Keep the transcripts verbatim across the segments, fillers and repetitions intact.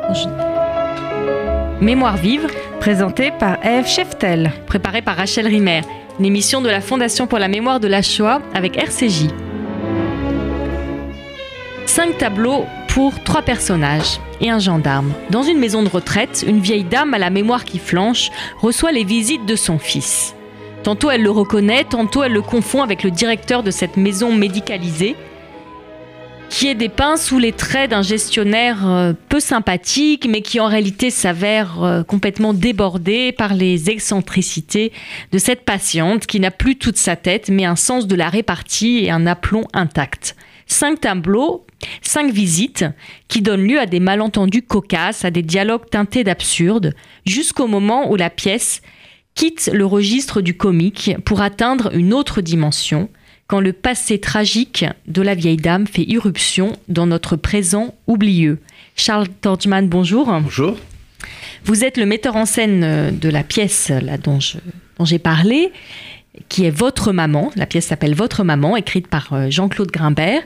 Mémoire vive, présentée par Ève Cheftel, préparée par Rachel Rimer, une émission de la Fondation pour la mémoire de la Shoah avec R C J. Cinq tableaux pour trois personnages et un gendarme. Dans une maison de retraite, une vieille dame à la mémoire qui flanche reçoit les visites de son fils. Tantôt elle le reconnaît, tantôt elle le confond avec le directeur de cette maison médicalisée, qui est dépeint sous les traits d'un gestionnaire peu sympathique, mais qui en réalité s'avère complètement débordé par les excentricités de cette patiente qui n'a plus toute sa tête, mais un sens de la répartie et un aplomb intact. Cinq tableaux, cinq visites qui donnent lieu à des malentendus cocasses, à des dialogues teintés d'absurde, jusqu'au moment où la pièce quitte le registre du comique pour atteindre une autre dimension, quand le passé tragique de la vieille dame fait irruption dans notre présent oublieux. Charles Torgman, bonjour. Bonjour. Vous êtes le metteur en scène de la pièce là, dont, je, dont j'ai parlé, qui est Votre Maman. La pièce s'appelle Votre Maman, écrite par Jean-Claude Grimbert,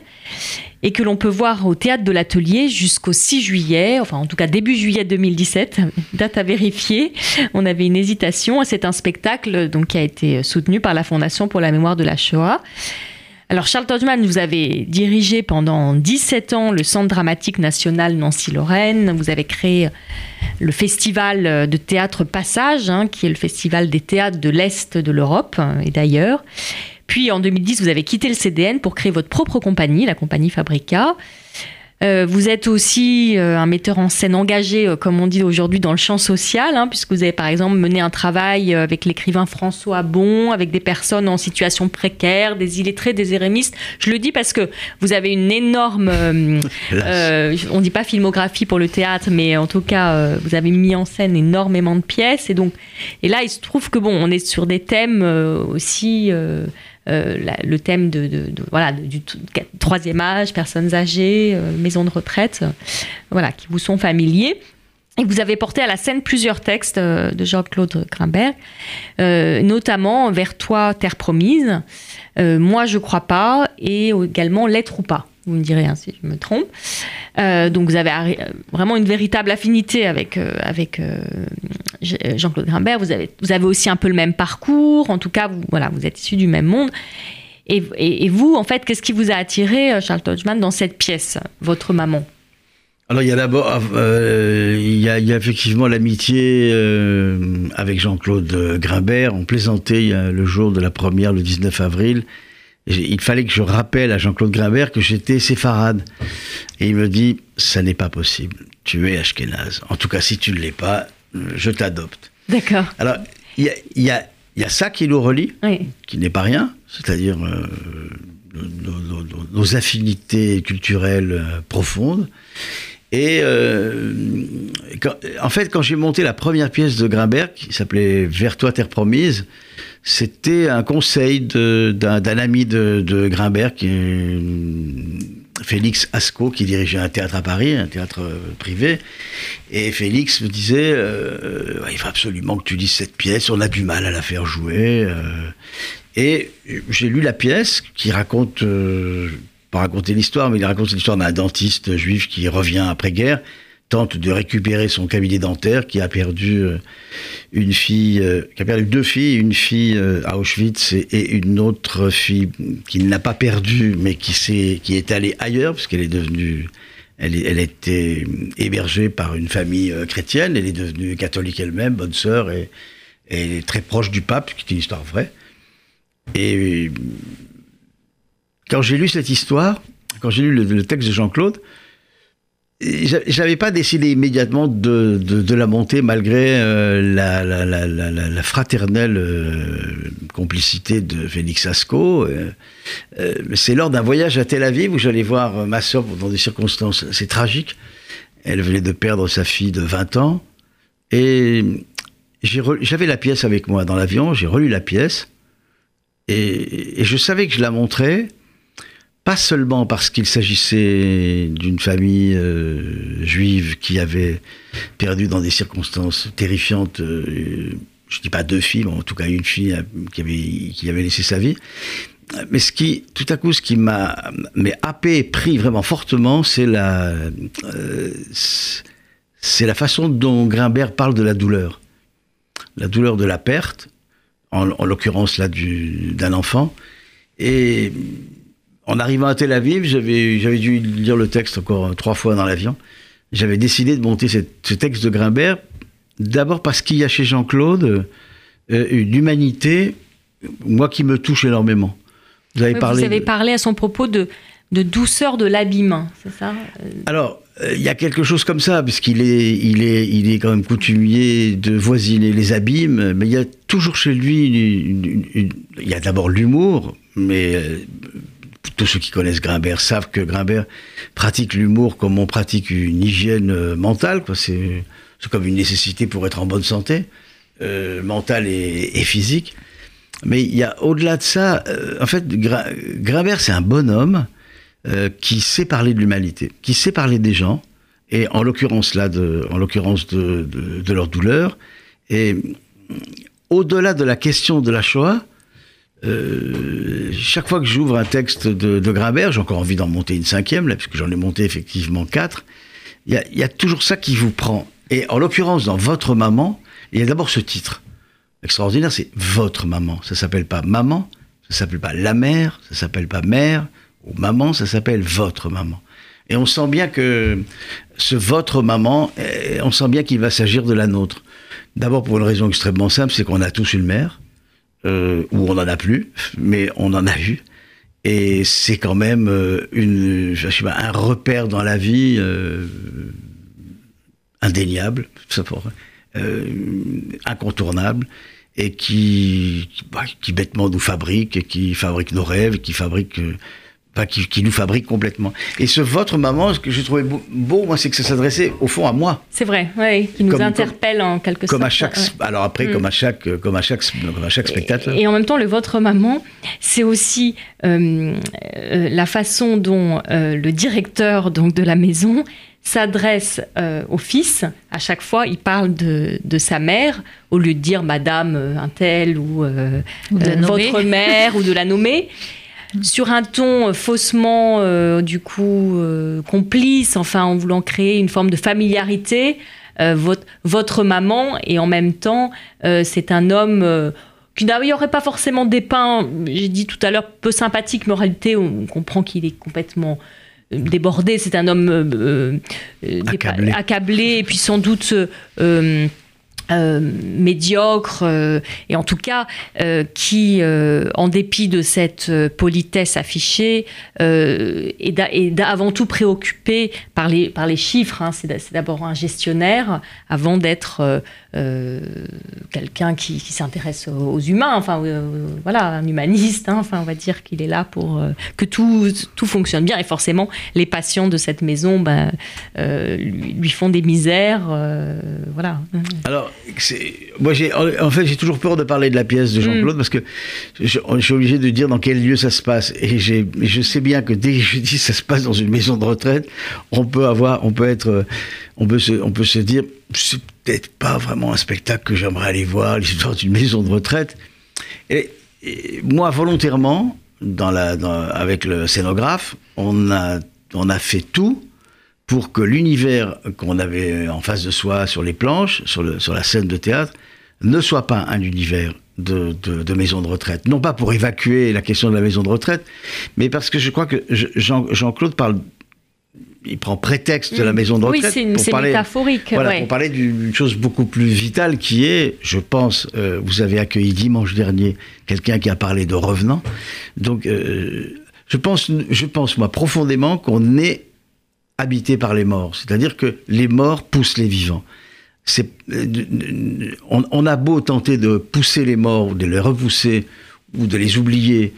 et que l'on peut voir au Théâtre de l'Atelier jusqu'au six juillet, enfin en tout cas début juillet deux mille dix-sept, date à vérifier. On avait une hésitation. C'est un spectacle donc, qui a été soutenu par la Fondation pour la mémoire de la Shoah. Alors Charles Torgman, vous avez dirigé pendant dix-sept ans le Centre dramatique national Nancy-Lorraine. Vous avez créé le festival de théâtre Passage, hein, qui est le festival des théâtres de l'Est de l'Europe et d'ailleurs. Puis en deux mille dix, vous avez quitté le C D N pour créer votre propre compagnie, la compagnie Fabrica. Euh, vous êtes aussi euh, un metteur en scène engagé, euh, comme on dit aujourd'hui, dans le champ social, hein, puisque vous avez par exemple mené un travail euh, avec l'écrivain François Bon, avec des personnes en situation précaire, des illettrés, des érémistes. Je le dis parce que vous avez une énorme, euh, euh, on ne dit pas filmographie pour le théâtre, mais en tout cas, euh, vous avez mis en scène énormément de pièces. Et, donc, et là, il se trouve que bon, on est sur des thèmes euh, aussi... Euh, Euh, la, le thème de, de, de, voilà, du troisième âge, personnes âgées, euh, maisons de retraite, euh, voilà, qui vous sont familiers. Et vous avez porté à la scène plusieurs textes euh, de Jean-Claude Grimbert, euh, notamment Vers toi, terre promise, euh, Moi je crois pas, et également L'être ou pas. Vous me direz hein, si je me trompe. Euh, donc vous avez arri- vraiment une véritable affinité avec, euh, avec euh, Jean-Claude Grimbert. Vous avez, vous avez aussi un peu le même parcours. En tout cas, vous, voilà, vous êtes issus du même monde. Et, et, et vous, en fait, qu'est-ce qui vous a attiré, Charles Torgman, dans cette pièce, Votre Maman ? Alors il y a d'abord, euh, il, y a, il y a effectivement l'amitié euh, avec Jean-Claude Grimbert. On plaisantait il y a le jour de la première, le dix-neuf avril. Il fallait que je rappelle à Jean-Claude Grimbert que j'étais séfarade. Et il me dit, ça n'est pas possible, tu es ashkénaze. En tout cas, si tu ne l'es pas, je t'adopte. D'accord. Alors, il y a, y a, y a ça qui nous relie, oui. Qui n'est pas rien, c'est-à-dire euh, nos, nos, nos, nos affinités culturelles euh, profondes. Et euh, quand, en fait, quand j'ai monté la première pièce de Grimbert, qui s'appelait Vers toi, terre promise, c'était un conseil de, d'un, d'un ami de, de Grimbert, qui est Félix Asco, qui dirigeait un théâtre à Paris, un théâtre privé. Et Félix me disait, euh, il faut absolument que tu lises cette pièce, on a du mal à la faire jouer. Euh, et j'ai lu la pièce, qui raconte... Euh, pas raconter l'histoire, mais il raconte l'histoire d'un dentiste juif qui revient après-guerre, tente de récupérer son cabinet dentaire, qui a perdu une fille, euh, qui a perdu deux filles, une fille euh, à Auschwitz et, et une autre fille qui ne l'a pas perdue, mais qui s'est, qui est allée ailleurs, parce qu'elle est devenue, elle, elle était hébergée par une famille euh, chrétienne, elle est devenue catholique elle-même, bonne sœur, et, et très proche du pape, qui est une histoire vraie. Et quand j'ai lu cette histoire, quand j'ai lu le, le texte de Jean-Claude, j'avais pas décidé immédiatement de, de, de la monter malgré euh, la, la, la, la, la fraternelle euh, complicité de Félix Asco. Euh, euh, c'est lors d'un voyage à Tel Aviv où j'allais voir ma sœur dans des circonstances assez tragiques. Elle venait de perdre sa fille de vingt ans. Et j'ai re, j'avais la pièce avec moi dans l'avion, j'ai relu la pièce. Et, et je savais que je la montrais. Pas seulement parce qu'il s'agissait d'une famille euh, juive qui avait perdu dans des circonstances terrifiantes, euh, je ne dis pas deux filles, mais en tout cas une fille qui avait, qui avait laissé sa vie. Mais ce qui, tout à coup, ce qui m'a mais happé et pris vraiment fortement, c'est la, euh, c'est la façon dont Grimbert parle de la douleur. La douleur de la perte, en, en l'occurrence là du, d'un enfant. Et en arrivant à Tel Aviv, j'avais, j'avais dû lire le texte encore trois fois dans l'avion. J'avais décidé de monter cette, ce texte de Grimbert, d'abord parce qu'il y a chez Jean-Claude euh, une humanité, moi, qui me touche énormément. Vous avez, oui, parlé, vous avez de... parlé à son propos de, de douceur de l'abîme, c'est ça? Alors, il euh, y a quelque chose comme ça, parce qu'il est, il est, il est quand même coutumier de voisiner les abîmes, mais il y a toujours chez lui, il y a d'abord l'humour, mais euh, tous ceux qui connaissent Grimbert savent que Grimbert pratique l'humour comme on pratique une hygiène euh, mentale, quoi. C'est, c'est comme une nécessité pour être en bonne santé, euh, mentale et, et physique. Mais il y a au-delà de ça, euh, en fait, Grimbert, c'est un bonhomme euh, qui sait parler de l'humanité, qui sait parler des gens, et en l'occurrence là, de, en l'occurrence de, de, de leur douleur. Et au-delà de la question de la Shoah, euh, chaque fois que j'ouvre un texte de, de Grimbert, j'ai encore envie d'en monter une cinquième, là, puisque j'en ai monté effectivement quatre, il y, y a toujours ça qui vous prend. Et en l'occurrence, dans Votre maman, il y a d'abord ce titre. Extraordinaire, c'est Votre maman. Ça s'appelle pas Maman, ça s'appelle pas La mère, ça s'appelle pas Mère, ou Maman, ça s'appelle Votre maman. Et on sent bien que ce Votre maman, on sent bien qu'il va s'agir de la nôtre. D'abord pour une raison extrêmement simple, c'est qu'on a tous une mère, euh, ou on n'en a plus, mais on en a eu. Et c'est quand même une, je sais pas, un repère dans la vie euh, indéniable, ça pourrait. Euh, incontournable, et qui, qui, bah, qui bêtement nous fabrique, et qui fabrique nos rêves, et qui fabrique, euh, bah, qui, qui nous fabrique complètement. Et ce Votre maman, ce que j'ai trouvé beau, beau, moi, c'est que ça s'adressait au fond à moi. C'est vrai, oui, qui nous comme, interpelle comme, en quelque comme sorte. À chaque, ouais. Alors après, mm. comme à chaque, comme à chaque, comme à chaque spectateur. Et, et en même temps, le Votre maman, c'est aussi euh, euh, la façon dont euh, le directeur donc de la maison s'adresse euh, au fils. À chaque fois, il parle de, de sa mère, au lieu de dire Madame un tel ou, euh, ou euh, votre mère, ou de la nommer, sur un ton faussement, euh, du coup, euh, complice, enfin, en voulant créer une forme de familiarité, euh, votre, votre maman, et en même temps, euh, c'est un homme... Euh, qui n'aurait pas forcément dépeint, j'ai dit tout à l'heure, peu sympathique, mais en réalité, on comprend qu'il est complètement... débordé, c'est un homme euh, euh, accablé. accablé, et puis sans doute euh, euh, médiocre, euh, et en tout cas euh, qui, euh, en dépit de cette politesse affichée, euh, est, d'a, est d'a, avant tout préoccupé par les, par les chiffres. Hein. C'est, d'a, c'est d'abord un gestionnaire avant d'être euh, euh, quelqu'un qui, qui s'intéresse aux, aux humains, enfin euh, voilà, un humaniste, hein. Enfin on va dire qu'il est là pour euh, que tout, tout fonctionne bien, et forcément les patients de cette maison ben, euh, lui, lui font des misères, euh, voilà. Alors c'est, moi j'ai, en fait j'ai toujours peur de parler de la pièce de Jean-Claude, mmh. parce que je, je suis obligé de dire dans quel lieu ça se passe, et j'ai, je sais bien que dès que je dis ça se passe dans une maison de retraite, on peut avoir, on peut être, on peut se, on peut se dire c'est peut-être pas vraiment un spectacle que j'aimerais aller voir, l'histoire d'une maison de retraite. Et, et moi, volontairement, dans la, dans, avec le scénographe, on a, on a fait tout pour que l'univers qu'on avait en face de soi sur les planches, sur, le, sur la scène de théâtre, ne soit pas un univers de, de, de maison de retraite. Non pas pour évacuer la question de la maison de retraite, mais parce que je crois que Jean, Jean-Claude parle... Il prend prétexte de la maison de retraite. Oui, c'est, une, pour c'est parler, métaphorique. Voilà, ouais. pour parler d'une chose beaucoup plus vitale qui est, je pense, euh, vous avez accueilli dimanche dernier quelqu'un qui a parlé de revenants. Donc, euh, je pense, je pense, moi, profondément qu'on est habité par les morts. C'est-à-dire que les morts poussent les vivants. C'est, euh, on, on a beau tenter de pousser les morts, ou de les repousser, ou de les oublier.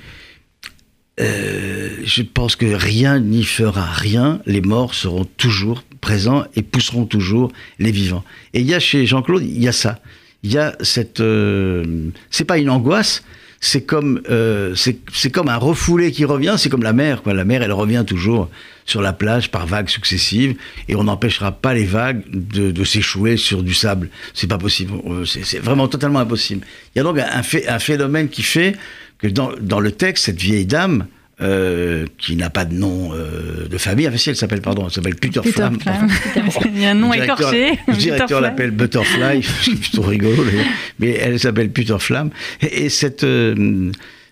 Euh, je pense que rien n'y fera rien. Les morts seront toujours présents et pousseront toujours les vivants. Et il y a chez Jean-Claude, il y a ça. Il y a cette... Euh, c'est pas une angoisse, c'est comme, euh, c'est, c'est comme un refoulé qui revient, c'est comme la mer, quoi. La mer, elle revient toujours sur la plage par vagues successives, et on n'empêchera pas les vagues de, de s'échouer sur du sable. C'est pas possible. C'est, c'est vraiment totalement impossible. Il y a donc un, fait, un phénomène qui fait que dans, dans le texte, cette vieille dame, euh, qui n'a pas de nom euh, de famille. Enfin, si, elle s'appelle, pardon, elle s'appelle Butterflam. Il y a un nom écorché. Le directeur l'appelle Butterfly, c'est plutôt rigolo, mais elle s'appelle Butterflam. Et, et cette... Euh,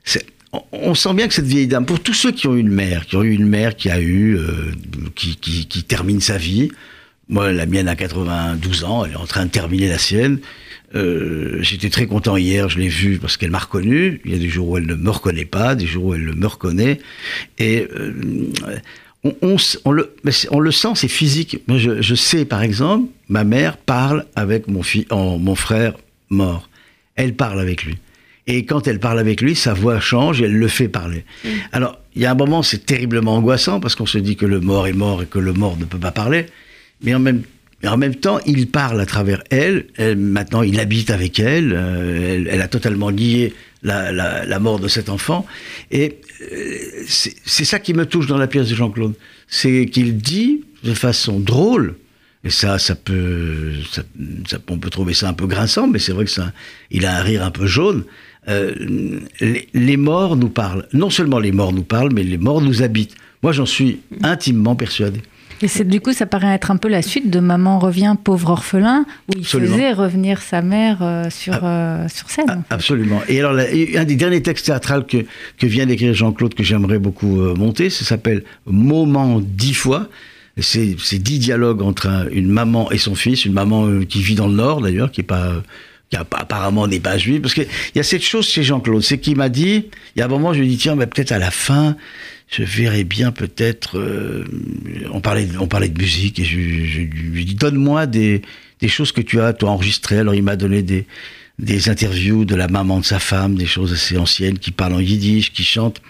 on sent bien que cette vieille dame, pour tous ceux qui ont eu une mère, qui ont eu une mère qui a eu, euh, qui, qui, qui termine sa vie, moi la mienne a quatre-vingt-douze ans, elle est en train de terminer la sienne, euh, j'étais très content hier, je l'ai vue parce qu'elle m'a reconnu, il y a des jours où elle ne me reconnaît pas, des jours où elle me reconnaît, et euh, on, on, on, le, on le sent, c'est physique. Moi, je, je sais par exemple, ma mère parle avec mon, fi, oh, mon frère mort, elle parle avec lui. Et quand elle parle avec lui, sa voix change et elle le fait parler. Mmh. Alors, il y a un moment, c'est terriblement angoissant parce qu'on se dit que le mort est mort et que le mort ne peut pas parler. Mais en même, en même temps, il parle à travers elle. elle maintenant, il habite avec elle. Euh, elle, elle a totalement lié la, la, la mort de cet enfant. Et euh, c'est, c'est ça qui me touche dans la pièce de Jean-Claude. C'est qu'il dit de façon drôle. Et ça, ça peut, ça, ça, on peut trouver ça un peu grinçant, mais c'est vrai que ça, il a un rire un peu jaune. Euh, les, les morts nous parlent. Non seulement les morts nous parlent, mais les morts nous habitent. Moi, j'en suis intimement persuadé. Et c'est, du coup, ça paraît être un peu la suite de Maman revient, pauvre orphelin, où il Absolument. faisait revenir sa mère euh, sur, euh, sur scène. Ah, absolument. Et alors, là, un des derniers textes théâtraux que, que vient d'écrire Jean-Claude, que j'aimerais beaucoup euh, monter, ça s'appelle Moment dix fois. C'est, c'est dix dialogues entre un, une maman et son fils, une maman euh, qui vit dans le Nord d'ailleurs, qui est pas... Euh, qui apparemment n'est pas juif, parce qu'il y a cette chose chez Jean-Claude, c'est qu'il m'a dit, il y a un moment, je lui ai dit, tiens, bah, peut-être à la fin, je verrais bien peut-être, euh, on, parlait, on parlait de musique, et je, je, je lui ai dit, donne-moi des, des choses que tu as, toi, enregistrées. Alors il m'a donné des, des interviews de la maman de sa femme, des choses assez anciennes, qui parlent en yiddish, qui chantent.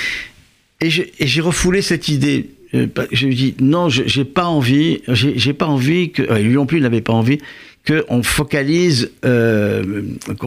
Et, je, et j'ai refoulé cette idée. Je lui ai dit, non, je, j'ai pas envie, j'ai, j'ai pas envie que, euh, lui non plus, il n'avait pas envie, qu'on focalise... Euh,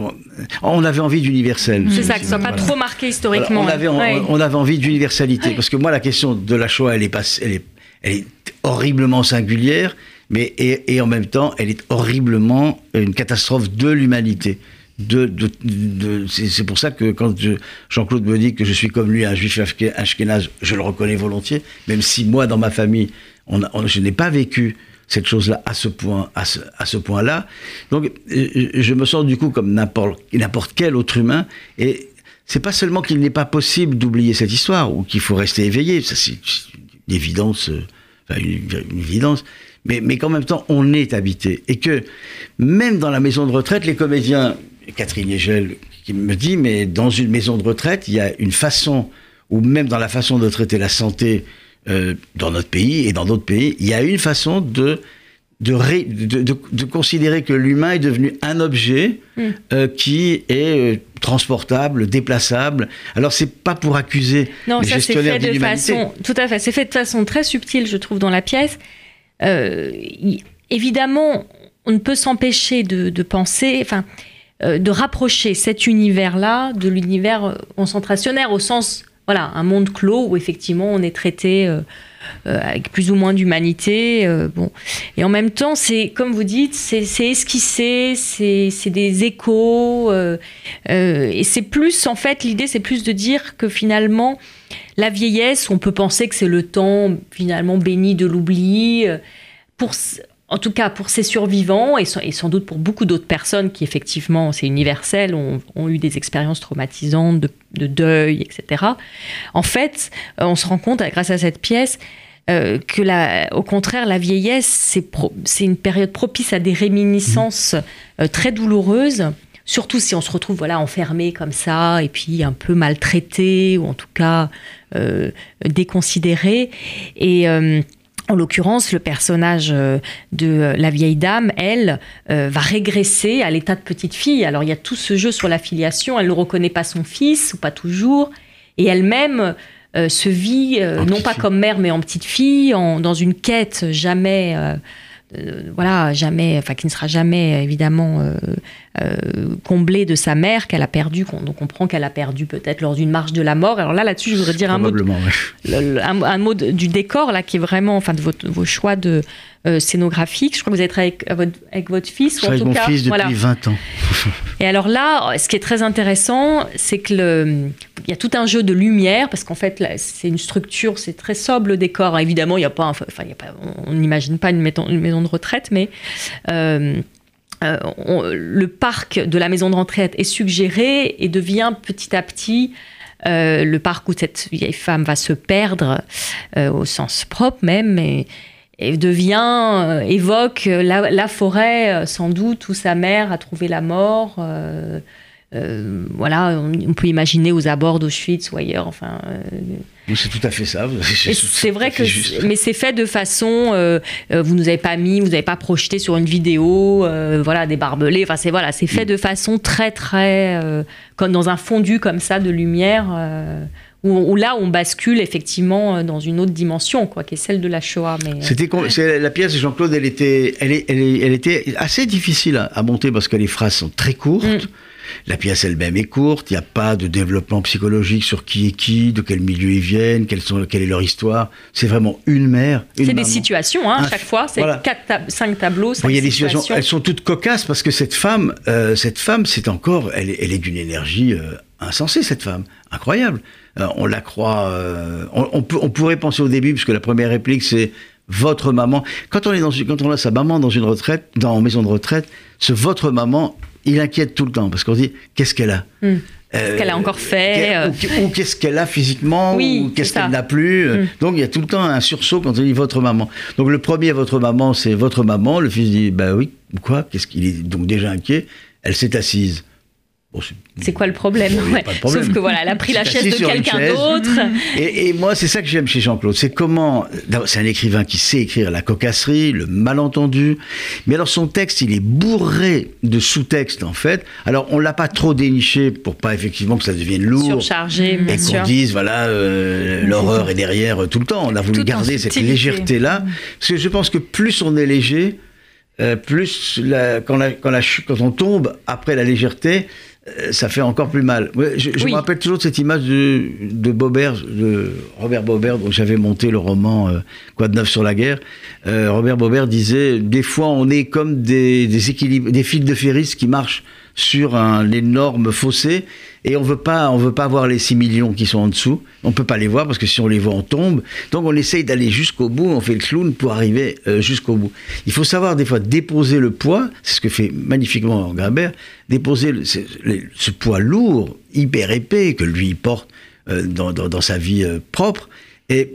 on avait envie d'universel. C'est ça, que ce soit pas voilà. trop marqué historiquement. Voilà, on, avait, on, ouais. on avait envie d'universalité. Ouais. Parce que moi, la question de la Shoah, elle est, pas, elle est, elle est horriblement singulière, mais et, et en même temps, elle est horriblement une catastrophe de l'humanité. De, de, de, c'est, c'est pour ça que quand je, Jean-Claude me dit que je suis comme lui, un juif ashkénaze, je le reconnais volontiers, même si moi, dans ma famille, on a, on, je n'ai pas vécu cette chose-là à ce point, à ce, à ce point-là. Donc, je me sens du coup comme n'importe, n'importe quel autre humain. Et c'est pas seulement qu'il n'est pas possible d'oublier cette histoire ou qu'il faut rester éveillé. Ça, c'est une évidence, enfin une, une évidence. Mais, mais qu'en même temps, on est habité. Et que même dans la maison de retraite, les comédiens, Catherine Yegel qui me dit, mais dans une maison de retraite, il y a une façon, ou même dans la façon de traiter la santé, Euh, dans notre pays et dans d'autres pays, il y a une façon de, de, ré, de, de, de considérer que l'humain est devenu un objet mm. euh, qui est euh, transportable, déplaçable. Alors, c'est pas pour accuser non, les ça, gestionnaires de l'humanité. Façon, tout à fait, c'est fait de façon très subtile, je trouve, dans la pièce. Euh, y, évidemment, on ne peut s'empêcher de, de penser... Enfin, euh, de rapprocher cet univers-là de l'univers concentrationnaire, au sens... Voilà, un monde clos où effectivement on est traité euh, euh, avec plus ou moins d'humanité. Euh, bon. Et en même temps, c'est, comme vous dites, c'est, c'est esquissé, c'est, c'est des échos. Euh, euh, et c'est plus, en fait, l'idée, c'est plus de dire que finalement, la vieillesse, on peut penser que c'est le temps finalement béni de l'oubli. Pour... En tout cas, pour ces survivants, et sans doute pour beaucoup d'autres personnes qui, effectivement, c'est universel, ont, ont eu des expériences traumatisantes de, de deuil, et cetera. En fait, on se rend compte, grâce à cette pièce, euh, que, la, au contraire, la vieillesse, c'est, pro, c'est une période propice à des réminiscences euh, très douloureuses, surtout si on se retrouve voilà, enfermé comme ça, et puis un peu maltraité, ou en tout cas euh, déconsidéré. Et... Euh, En l'occurrence, le personnage de la vieille dame, elle, euh, va régresser à l'état de petite fille. Alors, il y a tout ce jeu sur la filiation. Elle ne reconnaît pas son fils, ou pas toujours. Et elle-même euh, se vit, euh, non pas fille. comme mère, mais en petite fille, en, dans une quête jamais... Euh, euh, voilà, jamais... Enfin, qui ne sera jamais, évidemment, euh, euh, comblée de sa mère, qu'elle a perdue. Qu'on, on comprend qu'elle a perdu peut-être lors d'une marche de la mort. Alors là, là-dessus, je voudrais dire un mot, de, ouais. le, un, un mot de, du décor, là, qui est vraiment... Enfin, de votre, vos choix de... Euh, scénographique. Je crois que vous êtes avec, avec votre fils. Je suis avec mon cas, fils depuis voilà. vingt ans. Et Et alors là, ce qui est très intéressant, c'est que le, il y a tout un jeu de lumière, parce qu'en fait, là, c'est une structure, c'est très sobre le décor. Évidemment, il y a pas, enfin, il y a pas, on n'imagine pas une maison, une maison de retraite, mais euh, euh, on, le parc de la maison de retraite est suggéré et devient petit à petit euh, le parc où cette vieille femme va se perdre euh, au sens propre même, et, et devient, euh, évoque la, la forêt, sans doute, où sa mère a trouvé la mort. Euh, euh, voilà, on, on peut imaginer aux abords d'Auschwitz ou ailleurs. Enfin, euh, c'est tout à fait ça. C'est, c'est vrai que, c'est, mais c'est fait de façon, euh, vous nous avez pas mis, vous n'avez pas projeté sur une vidéo, euh, voilà, des barbelés. Enfin, c'est voilà, c'est fait de façon très très, euh, comme dans un fondu comme ça de lumière. Euh, Où, où là, on bascule effectivement dans une autre dimension, quoi, qui est celle de la Shoah. Mais... C'était, c'est, la pièce de Jean-Claude, elle était, elle, est, elle, est, elle était assez difficile à, à monter parce que les phrases sont très courtes. Mm. La pièce elle-même est courte. Il n'y a pas de développement psychologique sur qui est qui, de quel milieu ils viennent, quelles sont, quelle est leur histoire. C'est vraiment une mère, une C'est maman. Des situations, hein, à chaque fois. C'est voilà. quatre tab- cinq tableaux, cinq bon, il y a des situations. situations. Elles sont toutes cocasses parce que cette femme, euh, cette femme, c'est encore, elle, elle est d'une énergie euh, insensée, cette femme, incroyable. Euh, on la croit. Euh, on, on, peut, on pourrait penser au début, puisque la première réplique c'est votre maman. Quand on est dans une, quand on a sa maman dans une retraite, dans une maison de retraite, ce votre maman, il inquiète tout le temps parce qu'on se dit qu'est-ce qu'elle a. Mmh. Euh, qu'est-ce qu'elle a encore fait euh... ou, ou qu'est-ce qu'elle a physiquement, oui, ou qu'est-ce qu'elle n'a plus. Mmh. Donc il y a tout le temps un sursaut quand on dit votre maman. Donc le premier votre maman, c'est votre maman. Le fils dit bah oui, quoi, qu'est-ce qu'il est donc déjà inquiet. Elle s'est assise. Bon, c'est... c'est quoi le problème, ouais. Pas de problème. Sauf que voilà, elle a pris la chaise de quelqu'un chaise. d'autre. Et, et moi, c'est ça que j'aime chez Jean-Claude. C'est comment. C'est un écrivain qui sait écrire la cocasserie, le malentendu. Mais alors, son texte, il est bourré de sous-textes, en fait. Alors, on l'a pas trop déniché pour pas effectivement que ça devienne lourd. Surchargé, bien et sûr. qu'on dise, voilà, euh, l'horreur est derrière tout le temps. On a voulu tout garder cette légèreté-là. Parce que je pense que plus on est léger, euh, plus la, quand, la, quand, la, quand on tombe après la légèreté, ça fait encore plus mal. Je, je oui. me rappelle toujours de cette image de, de Bobert, de Robert Bobert, dont j'avais monté le roman euh, Quoi de neuf sur la guerre. Euh, Robert Bobert disait, des fois on est comme des, des, équilibres, des fils de ferris qui marchent sur un énorme fossé et on veut pas, on veut pas voir les six millions qui sont en dessous. On peut pas les voir parce que si on les voit, on tombe. Donc on essaye d'aller jusqu'au bout, on fait le clown pour arriver euh, jusqu'au bout. Il faut savoir des fois déposer le poids, c'est ce que fait magnifiquement Grimbert, déposer le, ce, le, ce poids lourd, hyper épais que lui porte euh, dans, dans, dans sa vie euh, propre, et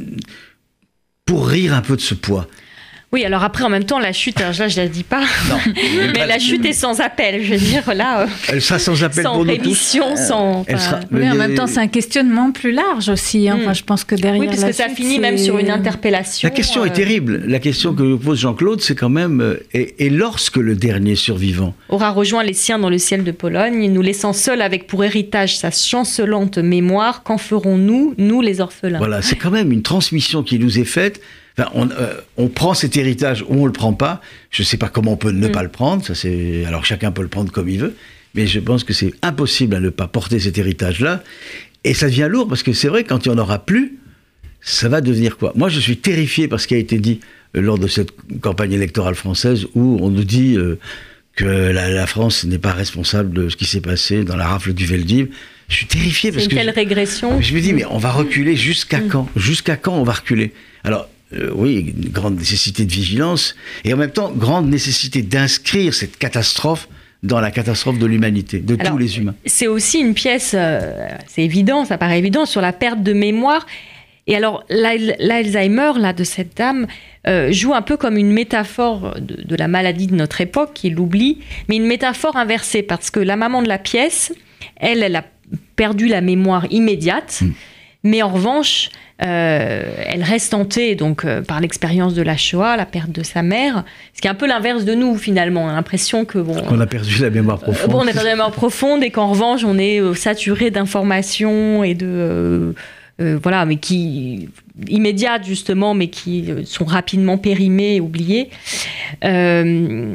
pour rire un peu de ce poids. Oui, alors après, en même temps, la chute, alors là, je ne la dis pas, non, mais la chute est sans appel, je veux dire, là, elle sera sans appel sans pour rémission, nous tous. sans... Elle sera... Oui, en même temps, c'est un questionnement plus large aussi, hein. Enfin, je pense que derrière oui, parce la que ça chute, finit c'est... même sur une interpellation. La question euh... est terrible. La question que pose Jean-Claude, c'est quand même, euh, et, et lorsque le dernier survivant aura rejoint les siens dans le ciel de Pologne, nous laissant seuls avec pour héritage sa chancelante mémoire, qu'en ferons-nous, nous les orphelins? Voilà, c'est quand même une transmission qui nous est faite. Enfin, on, euh, on prend cet héritage ou on le prend pas. Je ne sais pas comment on peut ne mmh. pas le prendre. Ça, c'est... Alors chacun peut le prendre comme il veut. Mais je pense que c'est impossible à ne pas porter cet héritage-là. Et ça devient lourd parce que c'est vrai, quand il n'y en aura plus, ça va devenir quoi? Moi, je suis terrifié par ce qui a été dit euh, lors de cette campagne électorale française où on nous dit euh, que la, la France n'est pas responsable de ce qui s'est passé dans la rafle du Veldiv. Je suis terrifié parce c'est une que... telle je, régression. Je me dis, mais on va reculer jusqu'à mmh. quand? Jusqu'à quand on va reculer? Alors, Euh, oui, une grande nécessité de vigilance, et en même temps, grande nécessité d'inscrire cette catastrophe dans la catastrophe de l'humanité, de Alors, tous les humains. C'est aussi une pièce, euh, c'est évident, ça paraît évident, sur la perte de mémoire. Et alors, l'Alzheimer, là, de cette dame, euh, joue un peu comme une métaphore de, de la maladie de notre époque, qui est l'oubli, mais une métaphore inversée, parce que la maman de la pièce, elle, elle a perdu la mémoire immédiate, mmh. mais en revanche... Euh, elle reste hantée donc, euh, par l'expérience de la Shoah, la perte de sa mère, ce qui est un peu l'inverse de nous finalement. On a l'impression que bon, qu'on a perdu la mémoire profonde. Euh, bon, on a perdu la mémoire profonde et qu'en revanche on est euh, saturé d'informations et de euh, euh, voilà, mais qui immédiates justement, mais qui sont rapidement périmées et oubliées. Euh,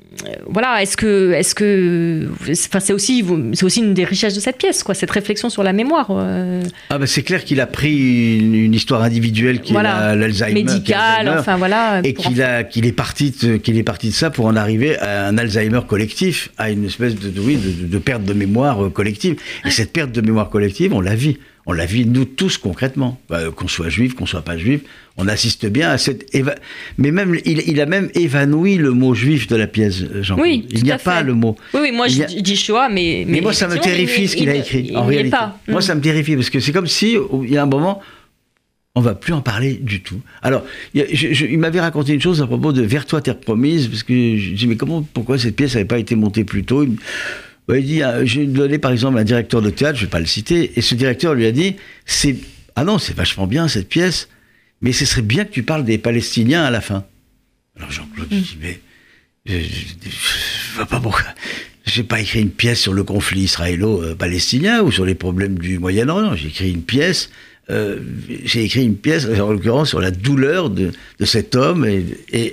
voilà, est-ce que, est-ce que, enfin, c'est aussi, c'est aussi une des richesses de cette pièce, quoi, cette réflexion sur la mémoire. Euh... Ah ben c'est clair qu'il a pris une, une histoire individuelle qui voilà, est la, l'Alzheimer, médicale, enfin voilà, et qu'il a, qu'il est parti, de, qu'il est parti de ça pour en arriver à un Alzheimer collectif, à une espèce de, de, oui, de, de perte de mémoire collective. Et cette perte de mémoire collective, on la vit. On la vit, nous tous, concrètement. Bah, qu'on soit juif, qu'on soit pas juif, on assiste bien à cette... Éva... Mais même, il, il a même évanoui le mot juif de la pièce, Jean-Claude. Oui, il n'y a pas le mot. Oui, oui, moi il je a... dis Shoah, mais... Mais, mais moi, ça me terrifie il, ce qu'il il, a écrit, il, en il réalité. Pas. Moi, ça me terrifie, parce que c'est comme si, il y a un moment, on va plus en parler du tout. Alors, il, je, je, il m'avait raconté une chose à propos de Vers toi, terre promise, parce que je dis, mais comment, pourquoi cette pièce n'avait pas été montée plus tôt? Il, il dit, j'ai donné par exemple un directeur de théâtre, je ne vais pas le citer, et ce directeur lui a dit, c'est, ah non, c'est vachement bien cette pièce, mais ce serait bien que tu parles des Palestiniens à la fin. Alors Jean-Claude, mmh. je dis, mais je ne vois pas pourquoi. Je n'ai pas écrit une pièce sur le conflit israélo-palestinien ou sur les problèmes du Moyen-Orient. J'ai écrit une pièce, euh, j'ai écrit une pièce, en l'occurrence, sur la douleur de, de cet homme. Et, et,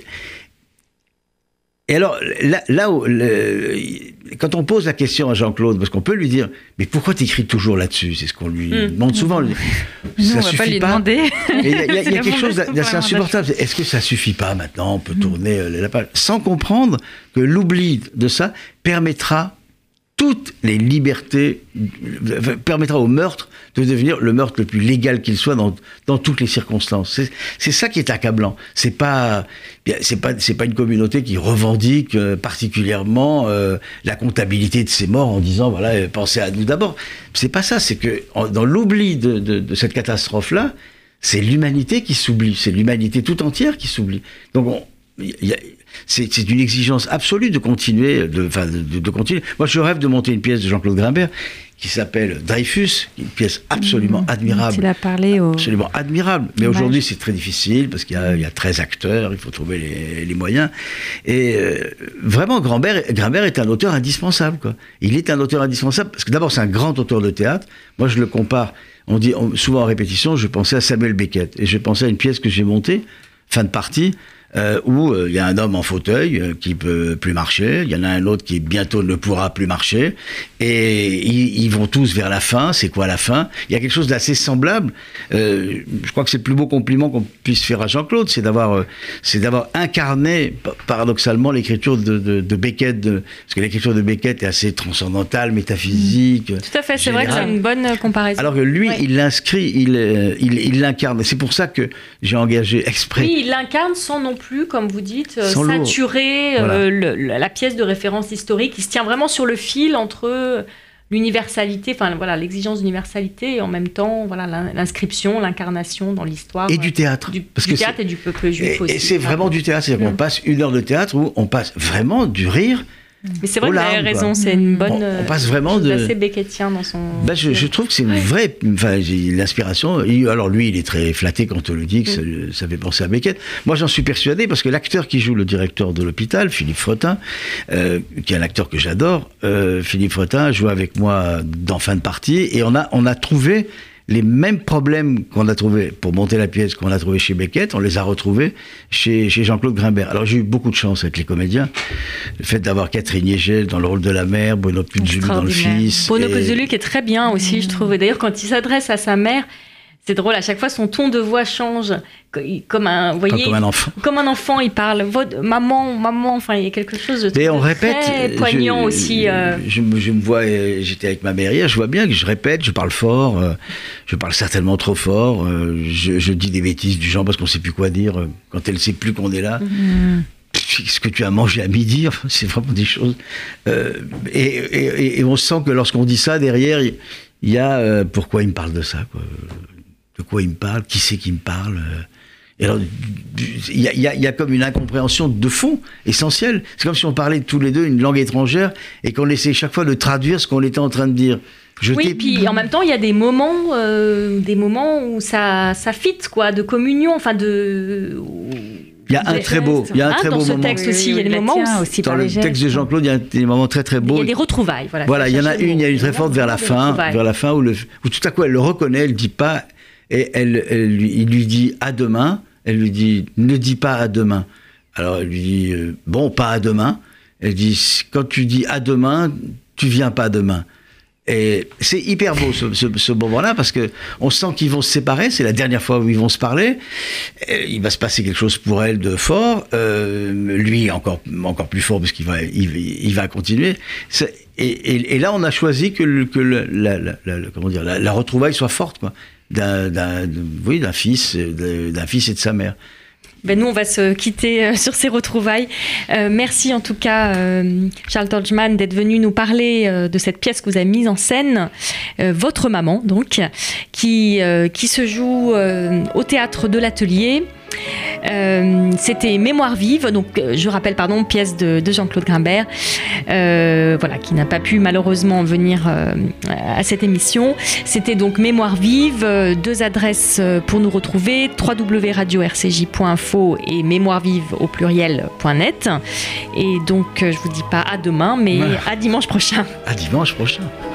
et alors, là, là où, le, quand on pose la question à Jean-Claude, parce qu'on peut lui dire, mais pourquoi tu écris toujours là-dessus? C'est ce qu'on lui mmh. demande souvent. Nous, ça on suffit va pas lui pas. demander. Il y a, y a, y a quelque chose d'assez insupportable. Est-ce que ça suffit pas maintenant? On peut mmh. tourner la page. Sans comprendre que l'oubli de ça permettra toutes les libertés, permettra au meurtre de devenir le meurtre le plus légal qu'il soit dans, dans toutes les circonstances. C'est, c'est ça qui est accablant. C'est pas, c'est pas, c'est pas une communauté qui revendique euh, particulièrement euh, la comptabilité de ses morts en disant voilà, euh, pensez à nous d'abord. C'est pas ça. C'est que en, dans l'oubli de, de, de cette catastrophe-là, c'est l'humanité qui s'oublie. C'est l'humanité tout entière qui s'oublie. Donc on, y a, C'est, c'est une exigence absolue de continuer, de, enfin, de, de continuer. Moi, je rêve de monter une pièce de Jean-Claude Grimbert qui s'appelle Dreyfus, une pièce absolument mmh, admirable. Il a parlé au... Absolument admirable. Mais Dommage. Aujourd'hui, c'est très difficile parce qu'il y a, il y a treize acteurs, il faut trouver les, les moyens. Et euh, vraiment, Grimbert, Grimbert est un auteur indispensable, quoi. Il est un auteur indispensable parce que d'abord, c'est un grand auteur de théâtre. Moi, je le compare, on dit on, souvent en répétition, je pensais à Samuel Beckett. Et je pensais à une pièce que j'ai montée, fin de partie, Euh, où il euh, y a un homme en fauteuil euh, qui peut plus marcher, il y en a un autre qui bientôt ne pourra plus marcher, et ils, ils vont tous vers la fin. C'est quoi la fin? Il y a quelque chose d'assez semblable. Euh, je crois que c'est le plus beau compliment qu'on puisse faire à Jean-Claude, c'est d'avoir, euh, c'est d'avoir incarné paradoxalement l'écriture de, de, de Beckett, de, parce que l'écriture de Beckett est assez transcendantale, métaphysique. Mmh. Tout à fait, c'est générale. vrai que c'est une bonne comparaison. Alors que lui, ouais. il l'inscrit, il, il, il l'incarne. C'est pour ça que j'ai engagé exprès. Oui, il l'incarne sans non plus plus, comme vous dites, Sans saturer voilà. euh, le, la pièce de référence historique. Il se tient vraiment sur le fil entre l'universalité, enfin voilà, l'exigence d'universalité et en même temps voilà, l'inscription, l'incarnation dans l'histoire. Et du théâtre. Du, parce du que théâtre et du peuple juif et, aussi. Et c'est vraiment du théâtre, c'est-à-dire mmh. qu'on passe une heure de théâtre où on passe vraiment du rire. Mais c'est vrai que vous avez raison, quoi. C'est une bonne. On, on passe vraiment de. assez beckettien dans son. Ben je, je trouve que c'est une vraie. Enfin, l'inspiration. Alors lui, il est très flatté quand on lui dit que mm. ça, ça fait penser à Beckett. Moi, j'en suis persuadé parce que l'acteur qui joue le directeur de l'hôpital, Philippe Fretin, euh, qui est un acteur que j'adore, euh, Philippe Fretin joue avec moi dans Fin de partie et on a on a trouvé les mêmes problèmes qu'on a trouvés pour monter la pièce qu'on a trouvé chez Beckett, on les a retrouvés chez, chez Jean-Claude Grimbert. Alors j'ai eu beaucoup de chance avec les comédiens. Le fait d'avoir Catherine Yegel dans le rôle de la mère, Bruno Puzulu dans le fils. Bruno Puzulu qui est très bien aussi, mmh. je trouve. Et d'ailleurs, quand il s'adresse à sa mère, c'est drôle, à chaque fois son ton de voix change, comme un, vous voyez, comme un enfant. Comme un enfant, il parle, maman, maman, enfin, il y a quelque chose de Mais on très répète, poignant je, aussi. Euh... Je, je me vois, j'étais avec ma mère hier, je vois bien que je répète, je parle fort, euh, je parle certainement trop fort, euh, je, je dis des bêtises du genre parce qu'on ne sait plus quoi dire, euh, quand elle ne sait plus qu'on est là. Mmh. Ce que tu as mangé à midi, enfin, c'est vraiment des choses. Euh, et, et, et on sent que lorsqu'on dit ça, derrière, il y, y a euh, pourquoi il me parle de ça, quoi. De quoi il me parle, qui c'est qui me parle. Et alors, il y a, y a, y a comme une incompréhension de fond, essentielle. C'est comme si on parlait tous les deux une langue étrangère et qu'on essayait chaque fois de traduire ce qu'on était en train de dire. Je oui, puis en même temps, il y a des moments, euh, des moments où ça, ça fit, quoi, de communion, enfin de... Il y a un très beau, il y a un hein, très dans beau ce moment. texte aussi, il y a des moments aussi dans le texte de Jean-Claude, il y a des moments très très beaux. Il y a des retrouvailles, voilà. Voilà, il y en a une, il y a une très forte vers la fin, vers la fin où, le, où tout à coup elle le reconnaît, elle dit pas, et elle, elle, il lui dit à demain, elle lui dit ne dis pas à demain. Alors elle lui dit euh, bon, pas à demain. Elle dit, quand tu dis à demain, tu viens pas demain. Et c'est hyper beau ce, ce, ce moment-là, parce que on sent qu'ils vont se séparer, c'est la dernière fois où ils vont se parler, et il va se passer quelque chose pour elle de fort, euh, lui encore, encore plus fort, parce qu'il va, il, il va continuer. Et, et, et là, on a choisi que, le, que le, la, la, la, comment dire, la, la retrouvaille soit forte, quoi, d'un, d'un, oui, d'un fils, d'un fils et de sa mère. Ben nous, on va se quitter euh, sur ces retrouvailles. Euh, merci en tout cas, euh, Charles Tolchman, d'être venu nous parler euh, de cette pièce que vous avez mise en scène, euh, Votre maman, donc, qui, euh, qui se joue euh, au théâtre de l'Atelier. Euh, c'était Mémoire vive, donc je rappelle, pardon, pièce de, de Jean-Claude Grimbert, euh, voilà, qui n'a pas pu malheureusement venir euh, à cette émission. C'était donc Mémoire vive, euh, deux adresses pour nous retrouver, w w w point radio r c j point info et mémoirevive au pluriel point net. Et donc je vous dis pas à demain, mais ouais. à dimanche prochain. À dimanche prochain.